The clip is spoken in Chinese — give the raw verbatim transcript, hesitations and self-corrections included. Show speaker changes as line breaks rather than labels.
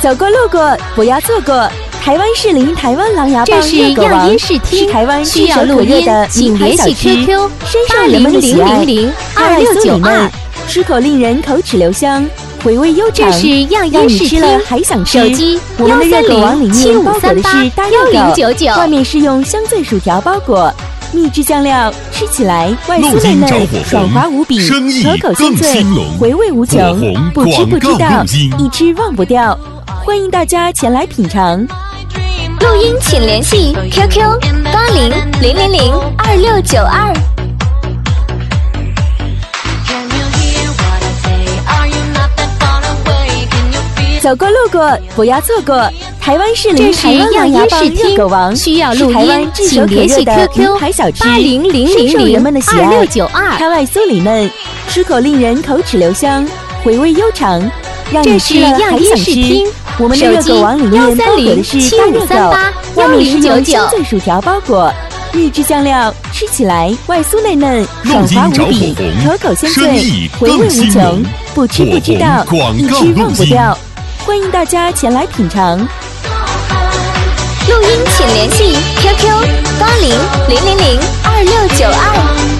走过路过，不要错过。台湾士林台湾狼牙棒热狗王是台湾
需要录音，请联系 Q Q
八零零零零二六九二，吃口令人口齿留香，回味悠长。
这是样
让
音视听
你吃了还想吃。
手机
我们的热狗王里面包裹的是大热狗，
九九，
外面是用香脆薯条包裹。秘制酱料，吃起来外酥内嫩，爽滑无比，可口鲜脆，回味无穷，不吃不知道，一吃忘不掉。欢迎大家前来品尝。
录音请联系 Q Q 八零零零零二六九二。
走过路过，不要错过。台湾士林台湾狼牙棒热狗王
需要录音，请联系 Q Q 八零零零零二六九二。
它外酥里嫩，吃口令人口齿留香，回味悠长，让你吃了还想吃。我们的热狗王里面包裹的是大热狗，外面是用香脆薯条包裹，秘制酱料，吃起来外酥内嫩，爽滑无比，可口鲜脆，回味无穷，不吃不知道，一吃忘不掉。欢迎大家前来品尝。
录音请联系 Q Q 八零零零零二六九二。